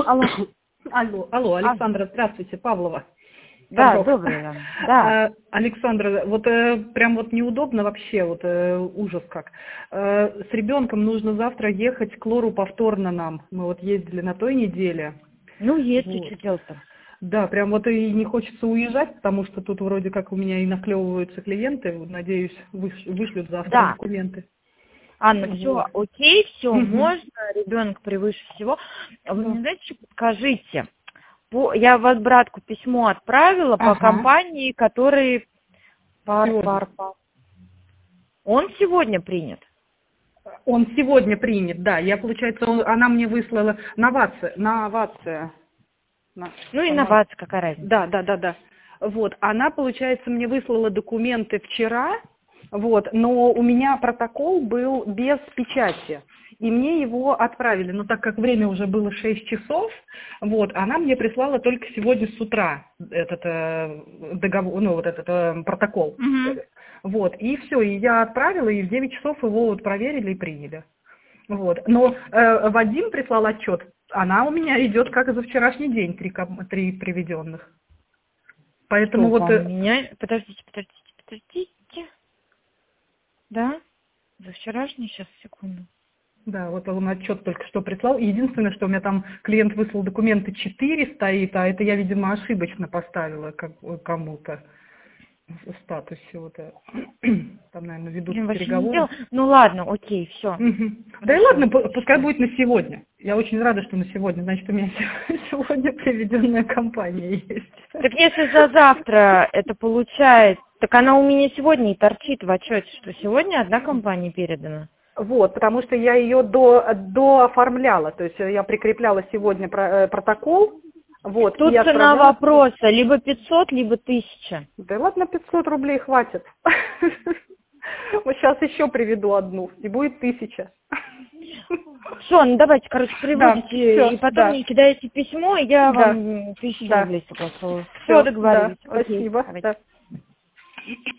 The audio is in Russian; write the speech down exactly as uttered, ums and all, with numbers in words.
Алло. Алло, алло, Александра, здравствуйте, Павлова. Да, Павлов. доброе. Да. А, Александра, вот э, прям вот неудобно вообще, вот э, ужас как. Э, с ребенком нужно завтра ехать к Лору повторно нам. Мы вот ездили на той неделе. Ну, если Вот. что делать-то. Да, прям вот и не хочется уезжать, потому что тут вроде как у меня и наклевываются клиенты. Вот, надеюсь, выш- вышлют завтра Да. документы. Анна, Вот. все окей, все Мгм. можно, ребенок превыше всего. Вы Да. мне знаете, что подскажите? По, я вот братку письмо отправила по Ага. компании, который пар, Сегодня. пар, пар. Он сегодня принят. Он сегодня принят, да. Я, получается, он, она мне выслала новация, новация, на- Ну, по-моему. инновация, какая разница. Да, да, да, да. Вот, она, получается, мне выслала документы вчера, вот, но у меня протокол был без печати, и мне его отправили. Но так как время уже было шесть часов, вот, она мне прислала только сегодня с утра этот э, договор, ну, вот этот э, протокол. Угу. Вот, и все, и я отправила, и в девять часов его вот проверили и приняли. Вот. Но э, Вадим прислал отчет, она у меня идет как за вчерашний день, три, ком- три приведенных. Поэтому Стоп, а вот, у э, меня... Подождите, подождите, подождите. Да? За вчерашний, сейчас, секунду. да, вот он отчет только что прислал. Единственное, что у меня там клиент выслал документы четыре стоит, а это я, видимо, ошибочно поставила как, кому-то в статусе. Вот, э, там, наверное, Блин, ведутся вообще не переговоры. делал. Ну ладно, окей, все. Мгм. Да и Хорошо. ладно, пу- пускай Всё. будет на сегодня. Я очень рада, что на сегодня. Значит, у меня сегодня приведенная компания есть. Так если за завтра это получает, так она у меня сегодня и торчит в отчете, что сегодня одна компания передана. Вот, потому что я ее до, до оформляла, то есть я прикрепляла сегодня про- э, протокол, вот, и Тут цена отправляла. вопроса либо пятьсот, либо тысяча. Да ладно, пятьсот рублей хватит. Вот сейчас еще приведу одну, и будет тысяча. Все, ну давайте, короче, Да, приводите, и все, потом да, мне кидаете письмо, и я да, вам тысячу да. рублей согласовываю. Все, Все, да, договорились. Окей, спасибо, давайте. да.